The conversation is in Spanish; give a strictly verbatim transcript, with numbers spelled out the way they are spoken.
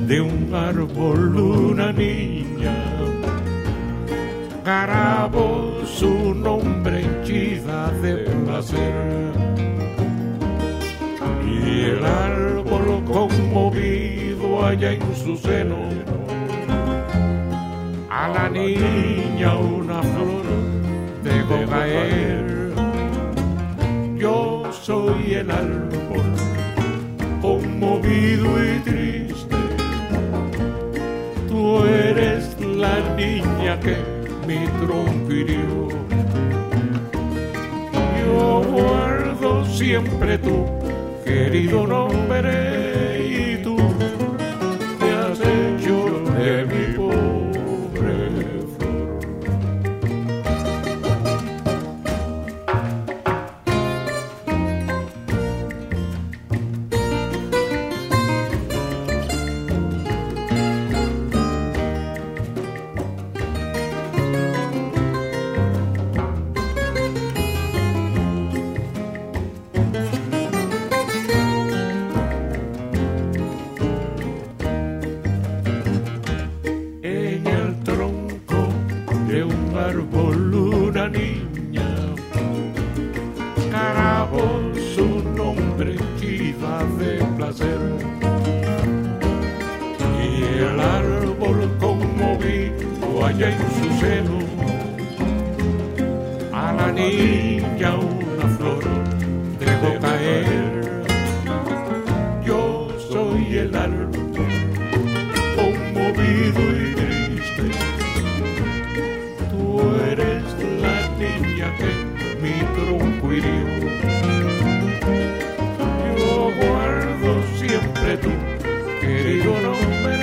de un árbol una niña, grabó su nombre henchida de placer. Y el árbol conmovido allá en su seno, a la niña una flor dejó caer. Yo soy el árbol conmovido y triste, tú eres la niña que mi tronco hirió. Yo guardo siempre tu querido nombre y tú me has hecho de mi pobre flor. Árbol una niña grabó su nombre henchida de placer. Y el árbol conmovido allá en su seno, a la niña una flor dejó caer. Yo soy el árbol conmovido y triste, tú eres la niña que mi tronco hirió. Yo guardo siempre tu querido nombre